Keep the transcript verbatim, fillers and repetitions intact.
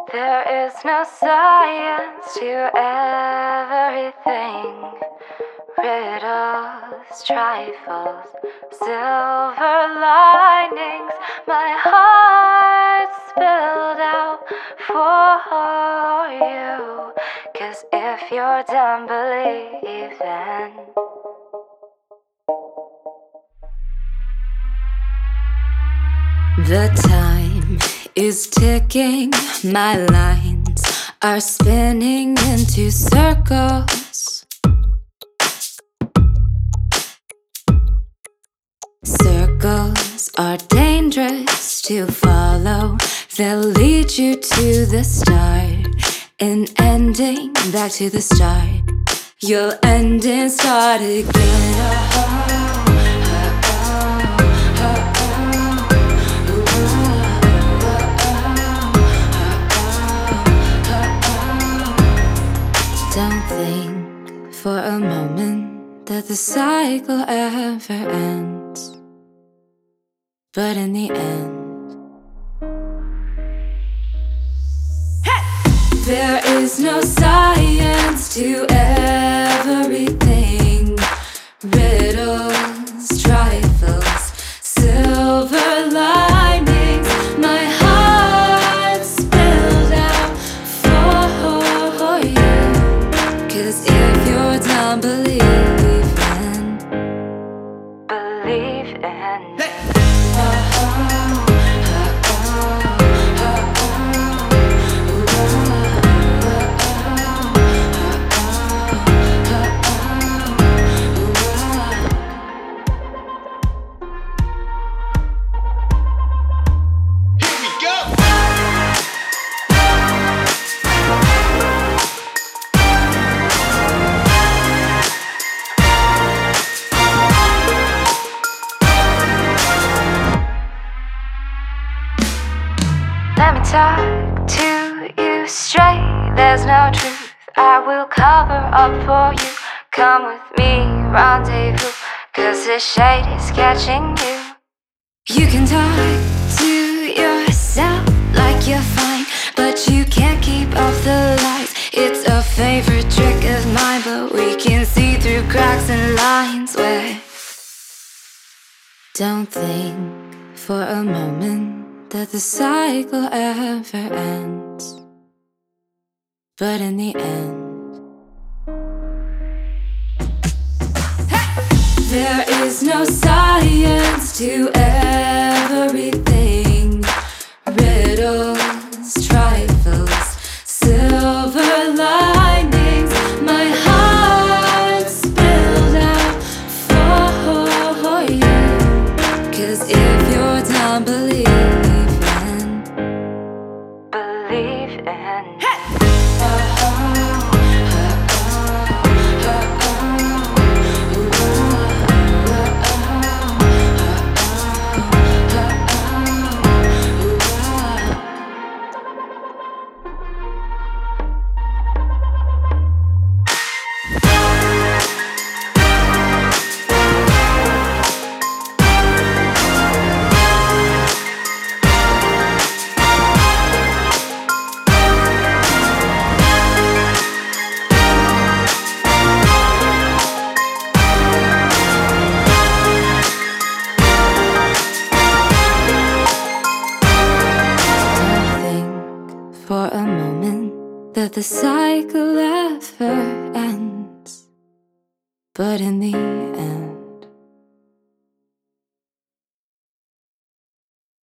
There is no science to everything. Riddles, trifles, silver linings. My heart spilled out for you. 'Cause if you're done believing, the time is ticking, my lines are spinning into circles. Circles are dangerous to follow. They'll lead you to the start, an ending back to the start. You'll end and start again. Don't think for a moment that the cycle ever ends. But in the end, hey! There is no science to everything. Riddles, trifles, silver linings. My heart spilled out for you. 'Cause if you're done believing, believe in hey! Let me talk to you straight. There's no truth I will cover up for you. Come with me, rendezvous, 'cause the shade is catching you. You can talk to yourself like you're fine, but you can't keep off the lights. It's a favorite trick of mine, but we can see through cracks and lines where don't think for a moment that the cycle ever ends. But in the end, hey! There is no science to everything. Riddles, trifles, silver linings. My heart spilled out for you. 'Cause if you're done believing, believe in hey! For a moment that the cycle ever ends. But in the end,